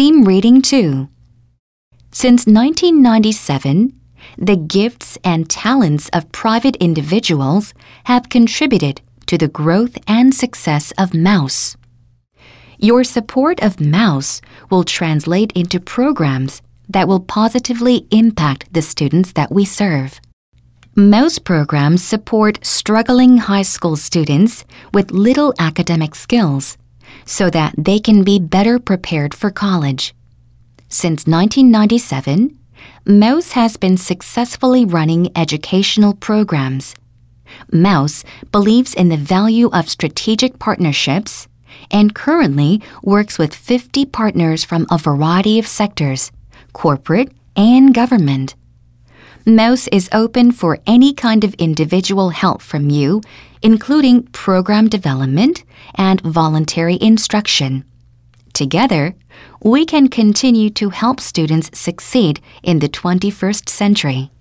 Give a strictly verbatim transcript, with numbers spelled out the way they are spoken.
theme reading two. Since nineteen ninety-seven, the gifts and talents of private individuals have contributed to the growth and success of Mouse. Your support of Mouse will translate into programs that will positively impact the students that we serve. Mouse programs support struggling high school students with little academic skills so that they can be better prepared for college. Since nineteen ninety-seven, Mouse has been successfully running educational programs. Mouse believes in the value of strategic partnerships and currently works with fifty partners from a variety of sectors, corporate and government. Mouse is open for any kind of individual help from you, including program development and voluntary instruction. Together, we can continue to help students succeed in the twenty-first century.